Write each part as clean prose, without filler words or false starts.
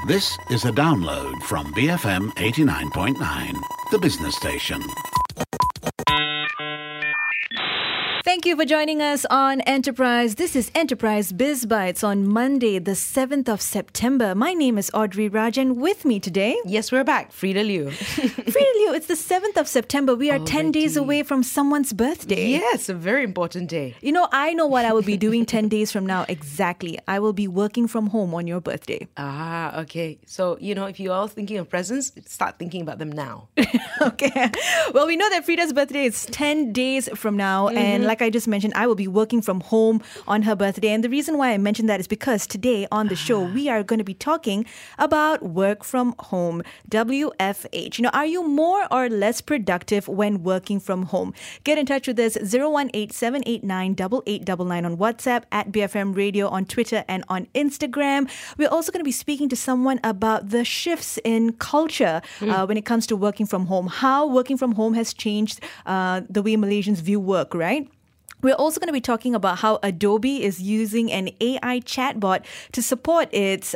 This is a download from BFM 89.9, the business station. Thank you for joining us on Enterprise. This is Enterprise Biz Bites on Monday, the 7th of September. My name is Audrey Raj, and with me today... Yes, we're back. Frida Liu. Frida Liu, it's the 7th of September. We are 10 days away from someone's birthday. Yes, a very important day. You know, I know what I will be doing 10 days from now exactly. I will be working from home on your birthday. Ah, okay. So, if you're all thinking of presents, start thinking about them now. Okay. Well, we know that Frida's birthday is 10 days from now. And like I just mentioned, I will be working from home on her birthday. And the reason why I mentioned that is because today on the show, we are going to be talking about work from home, WFH. Are you more or less productive when working from home? Get in touch with us, 018-789-8899 on WhatsApp, at BFM Radio on Twitter and on Instagram. We're also going to be speaking to someone about the shifts in culture when it comes to working from home, how working from home has changed the way Malaysians view work, right? We're also going to be talking about how Adobe is using an AI chatbot to support its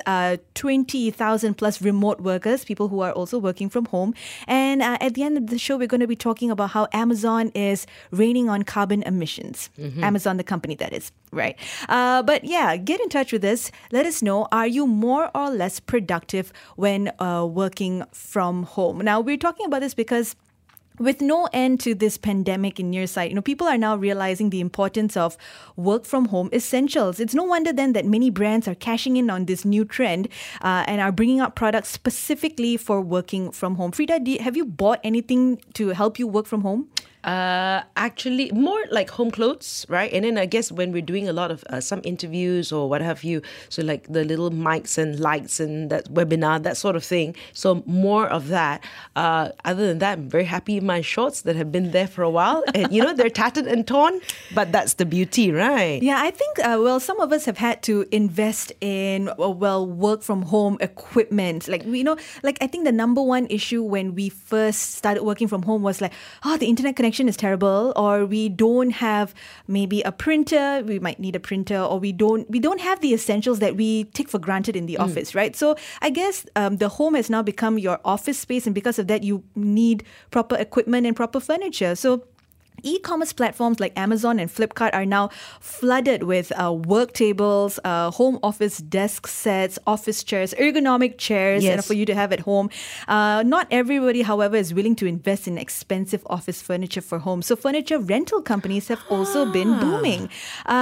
20,000 plus remote workers, people who are also working from home. And at the end of the show, we're going to be talking about how Amazon is reining on carbon emissions. Amazon, the company, that is, right? But yeah, get in touch with us. Let us know, are you more or less productive when working from home? Now, we're talking about this because with no end to this pandemic in near sight, people are now realizing the importance of work from home essentials. It's no wonder then that many brands are cashing in on this new trend and are bringing out products specifically for working from home. Frida, have you bought anything to help you work from home? Actually, more like home clothes, right? And then I guess when we're doing a lot of some interviews or what have you, so like the little mics and lights and that webinar, that sort of thing. So more of that. Other than that, I'm very happy with my shorts that have been there for a while. And, they're tattered and torn, but that's the beauty, right? Yeah, I think, some of us have had to invest in, work from home equipment. I think the number one issue when we first started working from home was the internet connection is terrible, or we don't have maybe a printer. We might need a printer, or we don't have the essentials that we take for granted in the office, right? So I guess the home has now become your office space, and because of that, you need proper equipment and proper furniture. So e-commerce platforms like Amazon and Flipkart are now flooded with work tables, home office desk sets, office chairs, ergonomic chairs for you to have at home. Not everybody, however, is willing to invest in expensive office furniture for home. So furniture rental companies have also been booming.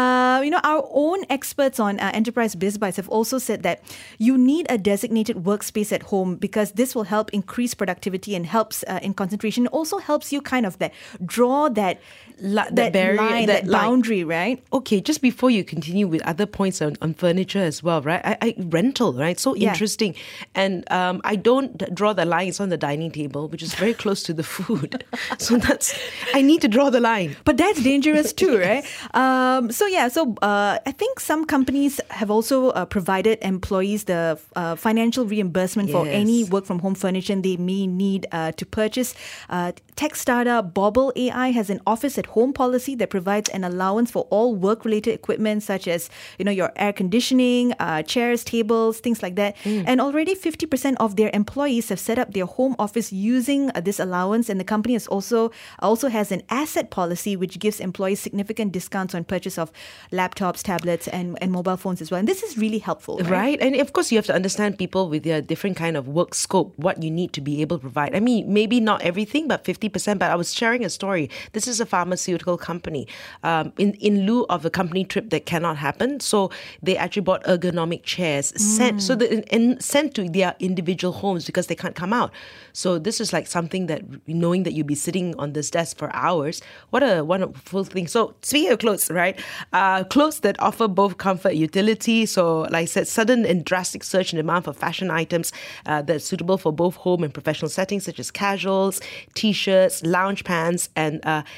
Our own experts on Enterprise Biz Bites have also said that you need a designated workspace at home because this will help increase productivity and helps in concentration. It also helps you kind of draw that boundary, right? Okay, just before you continue with other points on furniture as well, right? I rental, right? So interesting. And I don't draw the lines on the dining table, which is very close to the food. So I need to draw the line. But that's dangerous too, right? I think some companies have also provided employees the financial reimbursement for any work from home furniture they may need to purchase. Tech startup Bobble AI has an office at home policy that provides an allowance for all work-related equipment such as, your air conditioning, chairs, tables, things like that. And already 50% of their employees have set up their home office using this allowance. And the company also has an asset policy which gives employees significant discounts on purchase of laptops, tablets, and mobile phones as well. And this is really helpful, right? And of course, you have to understand people with their different kind of work scope, what you need to be able to provide. I mean, maybe not everything, but 50%. But I was sharing a story. This is a pharmaceutical company. In lieu of a company trip that cannot happen, so they actually bought ergonomic chairs sent to their individual homes because they can't come out. So this is like something that, knowing that you'll be sitting on this desk for hours, what a wonderful thing. So speaking of clothes, right? Clothes that offer both comfort and utility. So like I said, sudden and drastic surge in demand for fashion items that's suitable for both home and professional settings, such as casuals, t-shirts, lounge pants, and athletic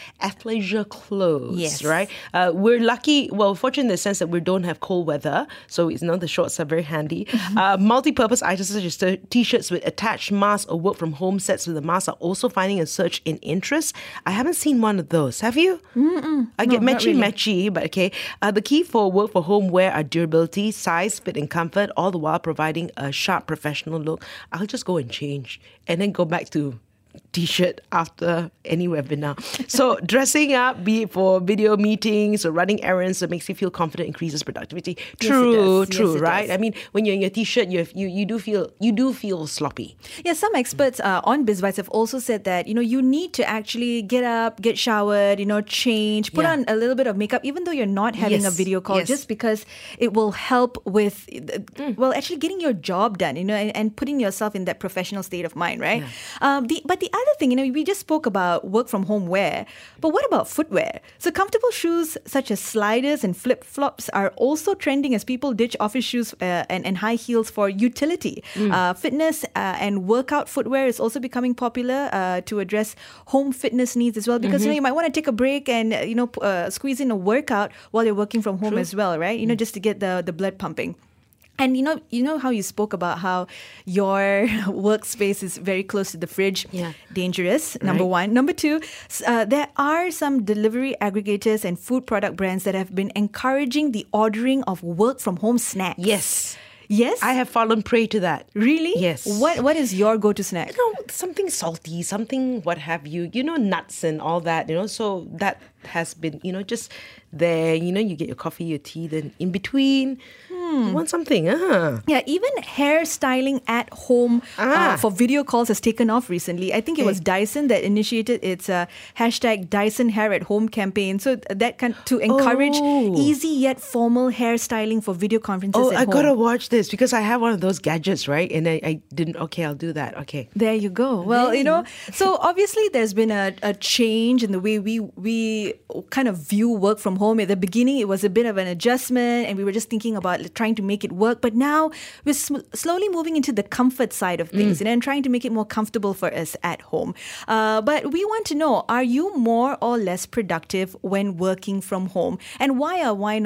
athleisure clothes, Yes. right? We're lucky, fortunate in the sense that we don't have cold weather, so the shorts are very handy. Multi-purpose items such as t-shirts with attached masks or work from home sets with a mask are also finding a surge in interest. I haven't seen one of those. Have you? I get not really. matchy, but okay. The key for work for home wear are durability, size, fit, and comfort, all the while providing a sharp professional look. I'll just go and change and then go back to T-shirt after any webinar. So dressing up, be it for video meetings or running errands, that makes you feel confident, increases productivity. True, Yes, it right? does. I mean, when you're in your T-shirt, you do feel sloppy. Yeah, some experts on BizBytes have also said that, you need to actually get up, get showered, change, put Yeah. on a little bit of makeup, even though you're not having a Yes, video call, yes. just because it will help with, actually getting your job done, and putting yourself in that professional state of mind, right? But the other thing, we just spoke about work from home wear, but what about footwear? So comfortable shoes such as sliders and flip-flops are also trending as people ditch office shoes and high heels for utility. Fitness and workout footwear is also becoming popular to address home fitness needs as well, because you might want to take a break and squeeze in a workout while you're working from home as well, right? Just to get the blood pumping. And you know how you spoke about how your workspace is very close to the fridge. Yeah. Dangerous, number one. Number two, there are some delivery aggregators and food product brands that have been encouraging the ordering of work from home snacks. Yes. Yes? I have fallen prey to that. Really? Yes. What is your go-to snack? Something salty, something what have you, nuts and all that, so that has been, just there, you get your coffee, your tea, then in between, you want something, Yeah, even hairstyling at home for video calls has taken off recently. I think it was Dyson that initiated its hashtag Dyson Hair at Home campaign. So that to encourage easy yet formal hairstyling for video conferences at I home. gotta watch this because I have one of those gadgets, right? And I didn't, okay, I'll do that, okay. There you go. Well, so obviously there's been a change in the way we kind of view work from home. At the beginning, it was a bit of an adjustment and we were just thinking about trying to make it work. But now we're slowly moving into the comfort side of things and trying to make it more comfortable for us at home. But we want to know, are you more or less productive when working from home? And why or why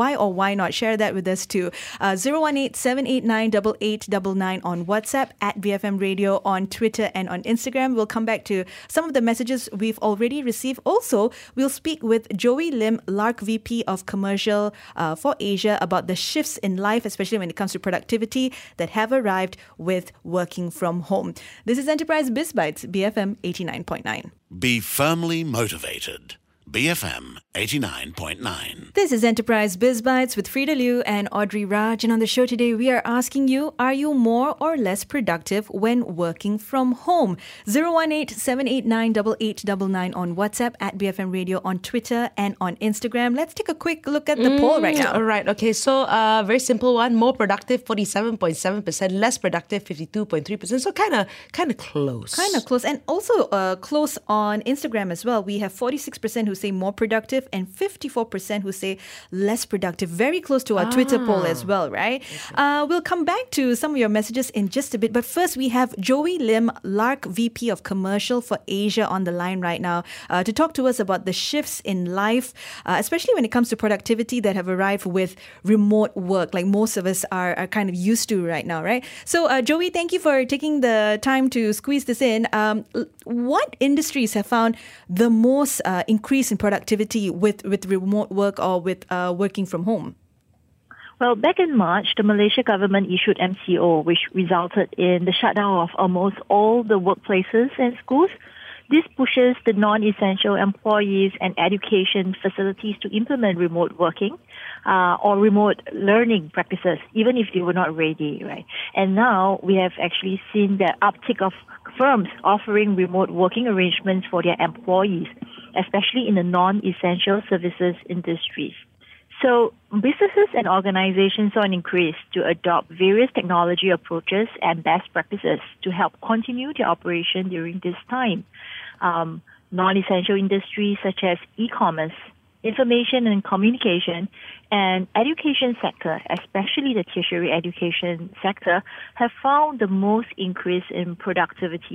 not? Share that with us too. 018-789-8899 on WhatsApp, at BFM Radio on Twitter and on Instagram. We'll come back to some of the messages we've already received. Also, we'll speak with Joey Lim, Lark VP of Commercial for Asia, about the shifts in life, especially when it comes to productivity, that have arrived with working from home. This is Enterprise BizBytes, BFM 89.9. Be firmly motivated. BFM 89.9. This is Enterprise BizBytes with Frida Liu and Audrey Raj. And on the show today, we are asking you, are you more or less productive when working from home? 018-789-8899 on WhatsApp, at BFM Radio on Twitter and on Instagram. Let's take a quick look at the poll right now. All right, okay, so very simple one. More productive, 47.7%. Less productive, 52.3%. So kind of close. Kind of close. And also close on Instagram as well. We have 46% who say more productive and 54% who say less productive. Very close to our Twitter poll as well, right? We'll come back to some of your messages in just a bit. But first, we have Joey Lim, Lark VP of Commercial for Asia, on the line right now to talk to us about the shifts in life, especially when it comes to productivity, that have arrived with remote work, like most of us are kind of used to right now, right? So, Joey, thank you for taking the time to squeeze this in. What industries have found the most increase in productivity with remote work or with working from home? Well, back in March, the Malaysia government issued MCO, which resulted in the shutdown of almost all the workplaces and schools. This pushes the non-essential employees and education facilities to implement remote working or remote learning practices, even if they were not ready, right? And now we have actually seen the uptick of firms offering remote working arrangements for their employees, especially in the non-essential services industries. So businesses and organizations saw an increase to adopt various technology approaches and best practices to help continue their operation during this time. Non-essential industries such as e-commerce, information and communication, and education sector, especially the tertiary education sector, have found the most increase in productivity,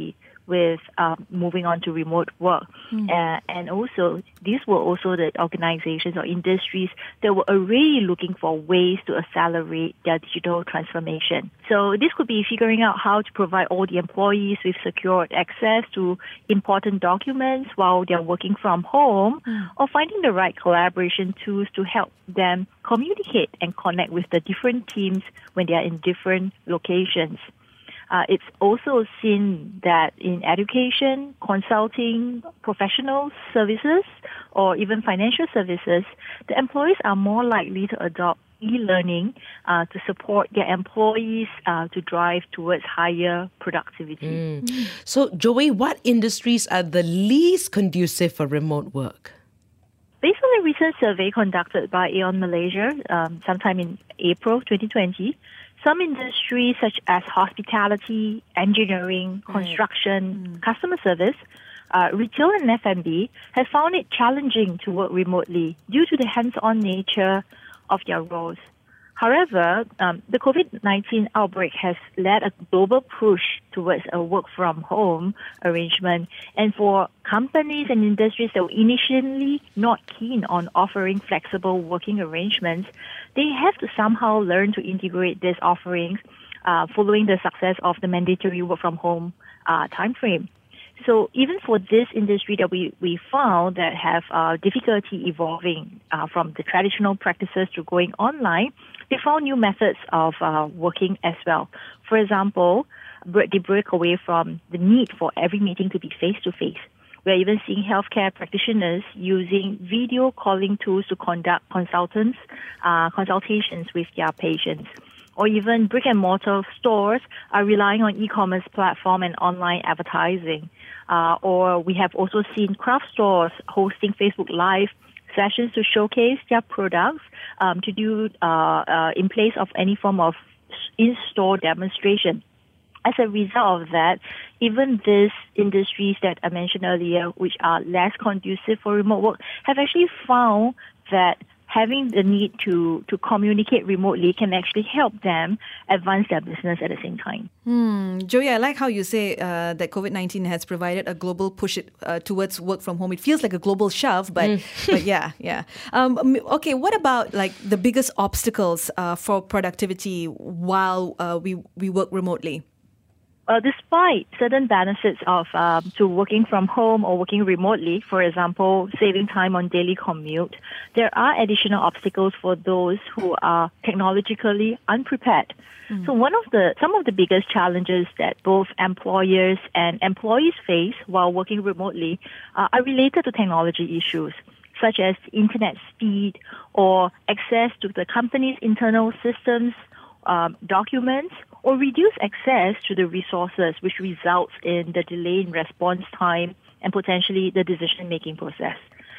with moving on to remote work. And also, these were also the organizations or industries that were already looking for ways to accelerate their digital transformation. So this could be figuring out how to provide all the employees with secured access to important documents while they're working from home, or finding the right collaboration tools to help them communicate and connect with the different teams when they are in different locations. It's also seen that in education, consulting, professional services, or even financial services, the employees are more likely to adopt e-learning to support their employees to drive towards higher productivity. So, Joey, what industries are the least conducive for remote work? Based on a recent survey conducted by Aon Malaysia sometime in April 2020, some industries such as hospitality, engineering, construction, customer service, retail and F&B have found it challenging to work remotely due to the hands-on nature of their roles. However, the COVID-19 outbreak has led a global push towards a work-from-home arrangement. And for companies and industries that were initially not keen on offering flexible working arrangements, they have to somehow learn to integrate these offerings following the success of the mandatory work-from-home timeframe. So even for this industry that we found that have difficulty evolving from the traditional practices to going online, they found new methods of working as well. For example, they break away from the need for every meeting to be face-to-face. We're even seeing healthcare practitioners using video calling tools to conduct consultations with their patients. Or even brick-and-mortar stores are relying on e-commerce platform and online advertising. Or we have also seen craft stores hosting Facebook Live sessions to showcase their products to do in place of any form of in-store demonstration. As a result of that, even these industries that I mentioned earlier, which are less conducive for remote work, have actually found that having the need to communicate remotely can actually help them advance their business at the same time. Joey, I like how you say that COVID-19 has provided a global push towards work from home. It feels like a global shove, but yeah. Okay, what about like the biggest obstacles for productivity while we work remotely? Despite certain benefits of to working from home or working remotely, for example, saving time on daily commute, there are additional obstacles for those who are technologically unprepared. So some of the biggest challenges that both employers and employees face while working remotely are related to technology issues, such as internet speed or access to the company's internal systems, documents, or reduce access to the resources, which results in the delay in response time and potentially the decision-making process.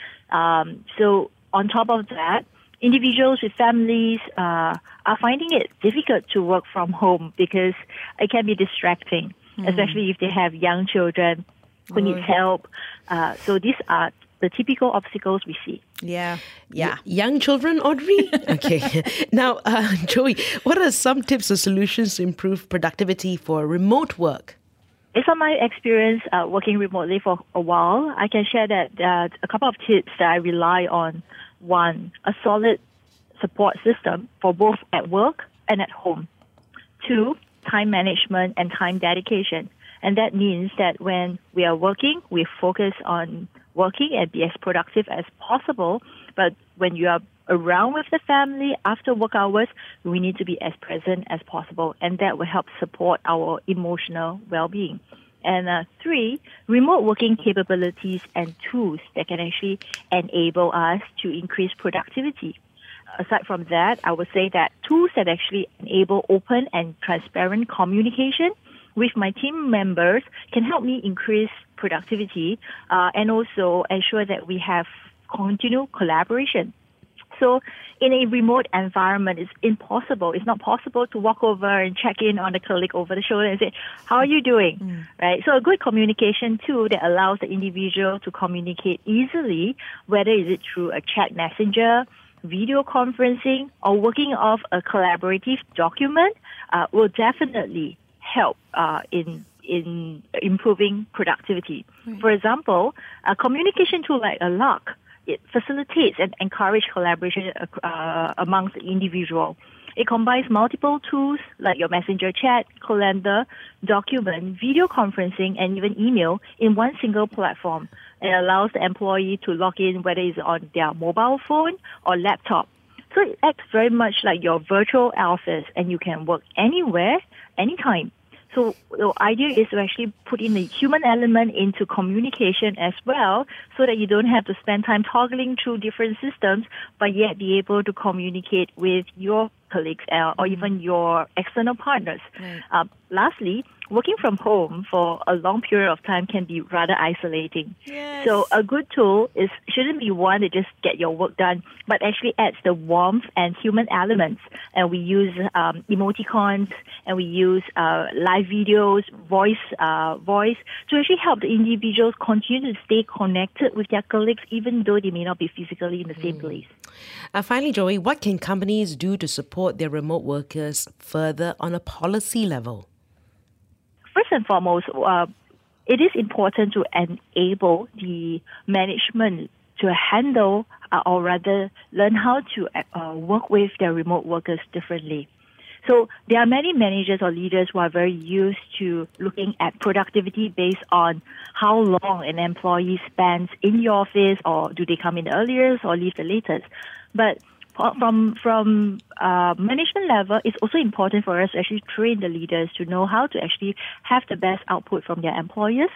So on top of that, individuals with families are finding it difficult to work from home because it can be distracting, especially if they have young children who need help. So these are the typical obstacles we see. Yeah. Young children, Audrey? Okay. Now, Joey, what are some tips or solutions to improve productivity for remote work? Based on my experience working remotely for a while, I can share that a couple of tips that I rely on. One, a solid support system for both at work and at home. Two, time management and time dedication. And that means that when we are working, we focus on working and be as productive as possible. But when you are around with the family after work hours, we need to be as present as possible. And that will help support our emotional well-being. And three, remote working capabilities and tools that can actually enable us to increase productivity. Aside from that, I would say that tools that actually enable open and transparent communication with my team members can help me increase productivity and also ensure that we have continual collaboration. So in a remote environment, it's not possible to walk over and check in on the colleague over the shoulder and say, how are you doing? Right? So a good communication tool that allows the individual to communicate easily, whether is it through a chat messenger, video conferencing, or working off a collaborative document, will definitely help in in improving productivity. For example, a communication tool like a Lark, it facilitates and encourages collaboration amongst the individual. It combines multiple tools like your messenger chat, calendar, document, video conferencing, and even email in one single platform. It allows the employee to log in whether it's on their mobile phone or laptop. So it acts very much like your virtual office, and you can work anywhere, anytime. So the idea is to actually put in the human element into communication as well, so that you don't have to spend time toggling through different systems, but yet be able to communicate with your colleagues or even your external partners. Right. Lastly, working from home for a long period of time can be rather isolating. Yes. So a good tool shouldn't be one that just get your work done, but actually adds the warmth and human elements. And we use emoticons, and we use live videos, voice to actually help the individuals continue to stay connected with their colleagues, even though they may not be physically in the same place. Finally, Joey, what can companies do to support their remote workers further on a policy level? First and foremost, it is important to enable the management to handle or rather learn how to work with their remote workers differently. So there are many managers or leaders who are very used to looking at productivity based on how long an employee spends in the office, or do they come in the earliest or leave the latest. But from management level, it's also important for us to actually train the leaders to know how to actually have the best output from their employees,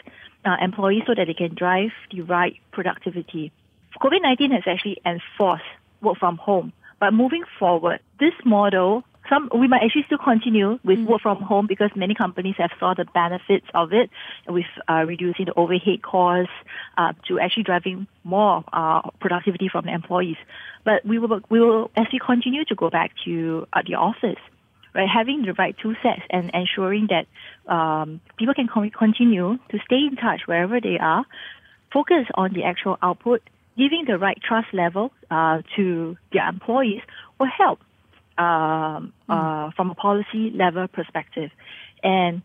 so that they can drive the right productivity. COVID-19 has actually enforced work from home, but moving forward, this model, we might actually still continue with work from home because many companies have saw the benefits of it with reducing the overhead costs to actually driving more productivity from the employees. But we will as we continue to go back to the office, right, having the right tool sets and ensuring that people can continue to stay in touch wherever they are, focus on the actual output, giving the right trust level to their employees will help. From a policy level perspective, and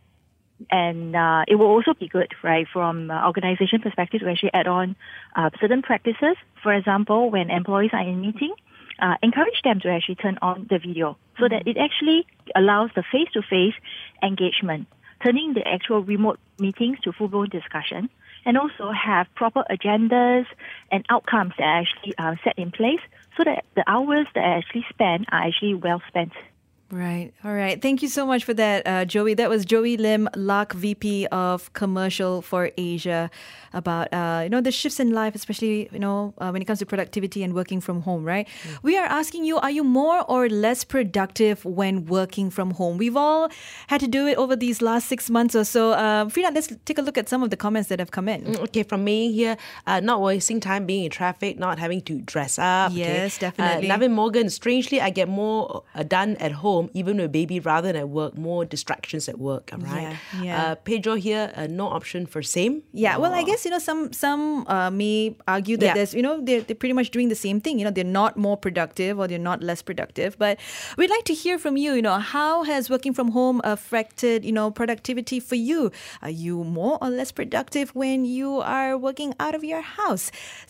it will also be good, right, from organization perspective to actually add on certain practices. For example, when employees are in meeting, encourage them to actually turn on the video so that it actually allows the face-to-face engagement, turning the actual remote meetings to full-blown discussion, and also have proper agendas and outcomes that are actually set in place, so that the hours that are actually spent are actually well spent. Right. All right. Thank you so much for that, Joey. That was Joey Lim, Lark VP of Commercial for Asia, about the shifts in life, especially when it comes to productivity and working from home. Right. We are asking you: are you more or less productive when working from home? We've all had to do it over these last 6 months or so. Frida, let's take a look at some of the comments that have come in. Okay, from me here, not wasting time being in traffic, not having to dress up. Yes, definitely. Navin Morgan, strangely, I get more done at home, even with baby, rather than at work. More distractions at work, right? Yeah. Pedro here, no option for same. Yeah, well, I guess, some may argue that there's, they're pretty much doing the same thing. They're not more productive or they're not less productive. But we'd like to hear from you, how has working from home affected, productivity for you? Are you more or less productive when you are working out of your house?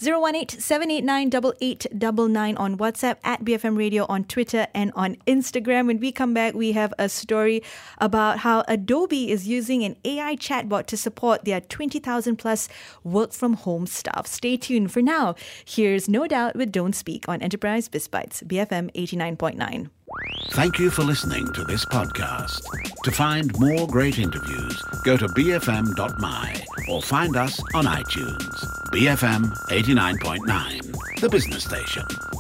018-789-8899 on WhatsApp, at BFM Radio on Twitter and on Instagram. When we come back, we have a story about how Adobe is using an AI chatbot to support their 20,000 plus work from home staff. Stay tuned. For now, here's No Doubt with Don't Speak on Enterprise BizBytes, BFM 89.9. Thank you for listening to this podcast. To find more great interviews, go to bfm.my or find us on iTunes. BFM 89.9, the business station.